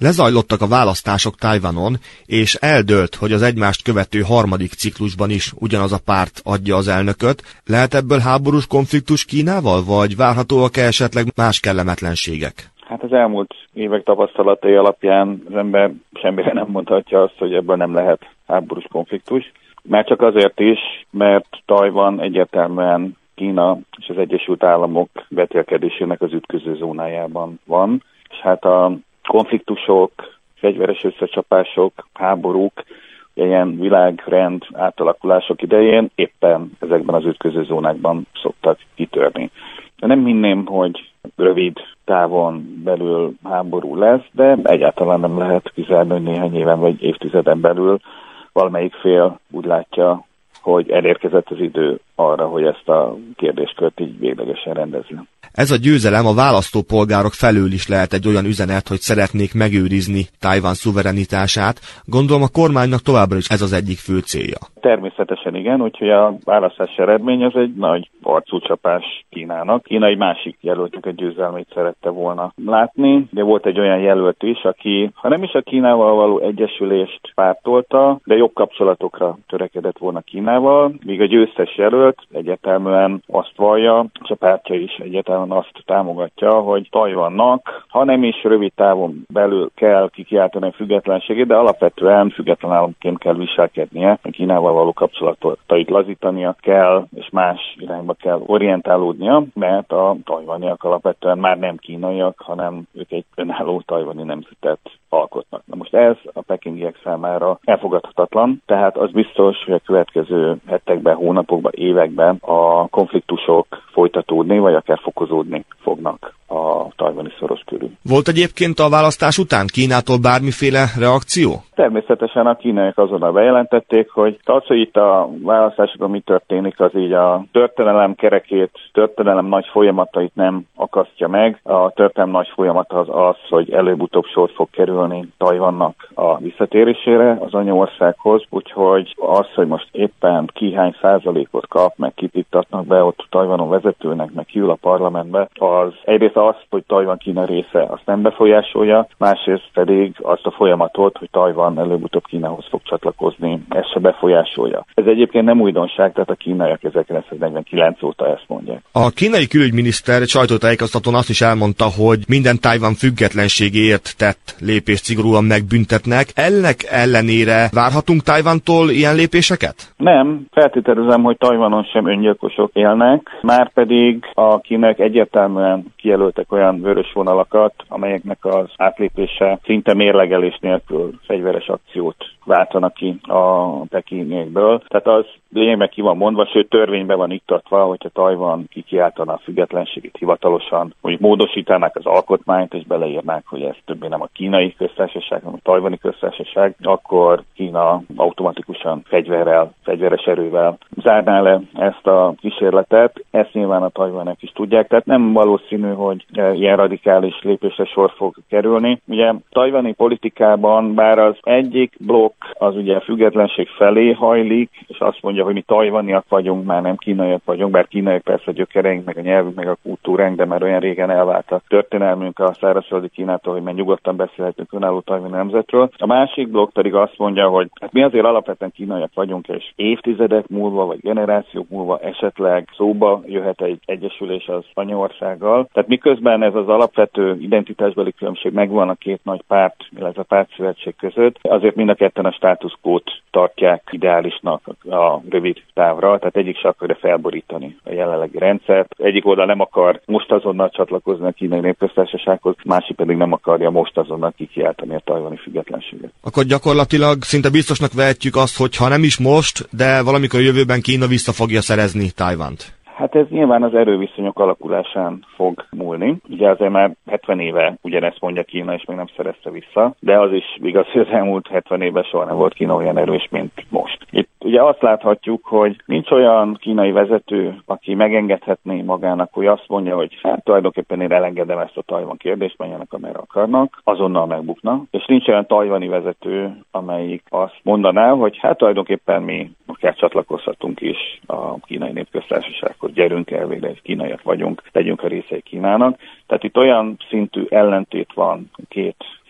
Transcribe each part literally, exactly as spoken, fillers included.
Lezajlottak a választások Tajvanon, és eldőlt, hogy az egymást követő harmadik ciklusban is ugyanaz a párt adja az elnököt. Lehet ebből háborús konfliktus Kínával, vagy várhatóak-e esetleg más kellemetlenségek? Hát az elmúlt évek tapasztalatai alapján az ember semmire nem mondhatja azt, hogy ebből nem lehet háborús konfliktus. Már csak azért is, mert Tajvan egyértelműen Kína és az Egyesült Államok vetélkedésének az ütköző zónájában van, és hát a konfliktusok, fegyveres összecsapások, háborúk, ilyen világrend átalakulások idején éppen ezekben az ütköző zónákban szoktak kitörni. De nem hinném, hogy rövid távon belül háború lesz, de egyáltalán nem lehet kizárni, hogy néhány éven vagy évtizeden belül valamelyik fél úgy látja, hogy elérkezett az idő arra, hogy ezt a kérdéskört így véglegesen rendezni. Ez a győzelem a választópolgárok felől is lehet egy olyan üzenet, hogy szeretnék megőrizni Tajvan szuverenitását. Gondolom a kormánynak továbbra is ez az egyik fő célja. Természetesen igen, úgyhogy a választási eredmény az egy nagy arcúcsapás Kínának. Kína egy másik jelöltnek a győzelmét szerette volna látni, de volt egy olyan jelölt is, aki, ha nem is a Kínával való egyesülést pártolta, de jobb kapcsolatokra törekedett volna Kínával, míg a győztes jelölt egyértelműen azt vallja, és a pártja is egyértelműen azt támogatja, hogy Tajvannak, ha nem is rövid távon belül kell kikiáltani a függetlenségét, de alapvetően független államként kell viselkednie, a Kínával való kapcsolatait lazítania kell, és más irányba kell orientálódnia, mert a tajvaniak alapvetően már nem kínaiak, hanem ők egy önálló tajvani nemzetet alkotnak. Na most ez a pekingiek számára elfogadhatatlan, tehát az biztos, hogy a következő hetekben, hónapokban, években a konfliktusok folytatódni, vagy akár fokozódni fognak a tajvani szoros körül. Volt egyébként a választás után Kínától bármiféle reakció? Természetesen a kínaiak azonnal bejelentették, hogy az, hogy itt a választásokon mi történik, az így a történelem kerekét, történelem nagy folyamatait nem akasztja meg. A történelem nagy folyamata az az, hogy előbb-utóbb sor fog kerülni Tajvannak a visszatérésére az anyaországhoz, úgyhogy az, hogy most éppen ki hány százalékot kap, meg kitittatnak be ott Tajvanon vezetőnek, meg kiül a parlamentbe, az egyrészt azt, hogy Tajvan Kína része, azt nem befolyásolja, másrészt pedig azt a folyamatot, hogy Tajvan előbb-utóbb Kínához fog csatlakozni, ezt se befolyásolja. Ez egyébként nem újdonság, tehát a kínaiak ezerkilencszáznegyvenkilenc óta ezt mondják. A kínai külügyminiszter egy sajtótájékoztatón azt is elmondta, hogy minden Tajvan függetlenségéért tett lépést szigorúan megbüntetnek. Ennek ellenére várhatunk Tajvantól ilyen lépéseket? Nem, feltételezem, hogy Tajvanon sem öngyilkosok élnek, márpedig a kínaiak egyértelműen kijelöltek olyan vörös vonalakat, amelyeknek az átlépése szinte mérlegelés nélkül fegyveres akciót váltanak ki a pekingiekből. Tehát az lényegben ki van mondva, sőt törvényben van iktatva, hogyha Tajvan kikiáltaná a függetlenségét hivatalosan, hogy módosítanák az alkotmányt, és beleírnák, hogy ez többé nem a kínai köztársaság, hanem a tajvani köztársaság, akkor Kína automatikusan fegyverrel, fegyveres erővel zárná le ezt a kísérletet. Ezt nyilván a tajvanek is tudják, tehát nem valószínű, hogy ilyen radikális lépésre sor fog kerülni. Ugye tajvani politikában bár az egyik blokk az ugye a függetlenség felé hajlik, és azt mondja, hogy mi tajvaniak vagyunk, már nem kínaiak vagyunk, bár kínaiak persze a gyökereink, meg a nyelvünk, meg a kultúránk, de már olyan régen elvált a történelmünk a szárazföldi Kínától, hogy már nyugodtan beszélhetünk önálló tajvani nemzetről. A másik blokk pedig azt mondja, hogy hát mi azért alapvetően kínaiak vagyunk, és évtizedek múlva, vagy generációk múlva esetleg szóba jöhet egy egyesülés az anyaországgal. Tehát miközben ez az alapvető identitásbeli különbség megvan a két nagy párt, illetve a pártszövetség között, azért mind a ketten a status quót tartják ideálisnak a rövid távra, tehát egyik se akarja felborítani a jelenlegi rendszert. Egyik oldal nem akar most azonnal csatlakozni a kínai népköztársasághoz, másik pedig nem akarja most azonnal kikiáltani a tajvani függetlenséget. Akkor gyakorlatilag szinte biztosnak vehetjük azt, hogy ha nem is most, de valamikor a jövőben Kína vissza fogja szerezni Tajvant. Hát ez nyilván az erőviszonyok alakulásán fog múlni. Ugye azért már hetven éve ugyanezt mondja Kína, és még nem szerezte vissza, de az is igaz, hogy az elmúlt hetven évben soha nem volt Kína olyan erős, mint most. Itt ugye azt láthatjuk, hogy nincs olyan kínai vezető, aki megengedhetné magának, hogy azt mondja, hogy hát tulajdonképpen én elengedem ezt a Tajvan kérdést, menjenek amerre akarnak, azonnal megbukna, és nincs olyan tajvani vezető, amelyik azt mondaná, hogy hát tulajdonképpen mi akár csatlakozhatunk is a kínai népköztársasághoz, gyerünk el, végre egy kínaiak vagyunk, legyünk a részei Kínának. Tehát itt olyan szintű ellentét van két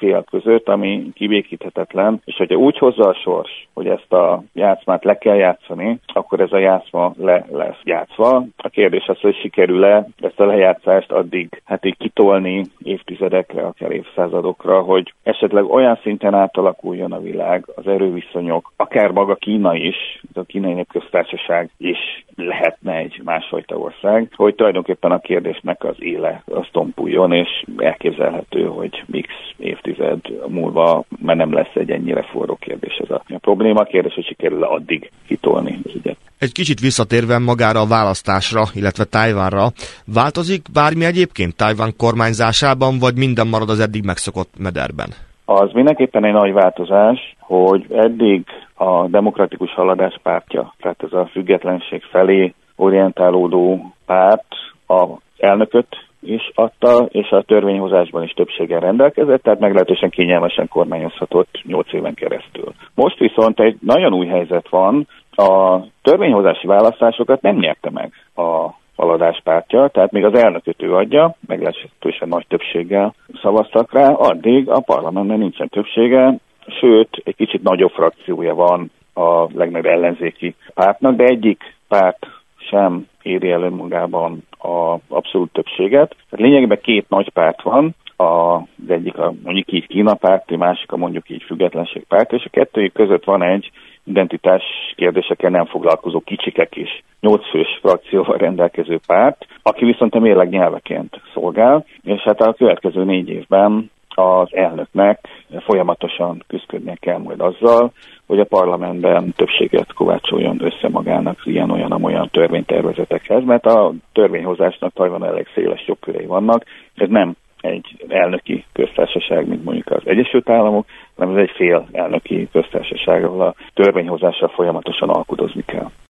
fél között, ami kibékíthetetlen, és hogyha úgy hozza a sors, hogy ezt a játszmát le kell játszani, akkor ez a játszma le lesz játszva. A kérdés az, hogy sikerül-e ezt a lejátszást addig hát így kitolni évtizedekre, akár évszázadokra, hogy esetleg olyan szinten átalakuljon a világ, az erőviszonyok, akár maga Kína is, a Kínai Népköztársaság is lehetne egy másfajta ország, hogy tulajdonképpen a kérdésnek az éle az tompuljon, és elképzelhető, hogy x évtized múlva már nem lesz egy ennyire forró kérdés ez a, a probléma. A kérdés, hogy sikerül addig kitolni az ügyet. Egy kicsit visszatérve magára a választásra, illetve Tajvanra, változik bármi egyébként Tajvan kormányzásában, vagy minden marad az eddig megszokott mederben? Az mindenképpen egy nagy változás, hogy eddig a Demokratikus Haladás pártja, tehát ez a függetlenség felé orientálódó párt az elnököt is adta, és a törvényhozásban is többséggel rendelkezett, tehát meglehetősen kényelmesen kormányozhatott nyolc éven keresztül. Most viszont egy nagyon új helyzet van, a törvényhozási választásokat nem nyerte meg a Haladás pártja, tehát még az elnököt ő adja, meglehetősen nagy többséggel szavaztak rá, addig a parlamentben nincsen többsége, sőt, egy kicsit nagyobb frakciója van a legnagyobb ellenzéki pártnak, de egyik párt sem éri el önmagában az abszolút többséget. Tehát lényegében két nagy párt van, az egyik a mondjuk így Kína párti, másik a mondjuk így függetlenség párt, és a kettőjük között van egy identitás kérdésekkel nem foglalkozó kicsikek is, nyolc fős frakcióval rendelkező párt, aki viszont a mérleg nyelveként szolgál, és hát a következő négy évben az elnöknek folyamatosan küzdködnie kell majd azzal, hogy a parlamentben többséget kovácsoljon össze magának ilyen-olyan-olyan törvénytervezetekhez, mert a törvényhozásnak Tajvan elég széles jogkörei vannak, ez nem egy elnöki köztársaság, mint mondjuk az Egyesült Államok, hanem ez egy fél elnöki köztársaság, ahol a törvényhozással folyamatosan alkudozni kell.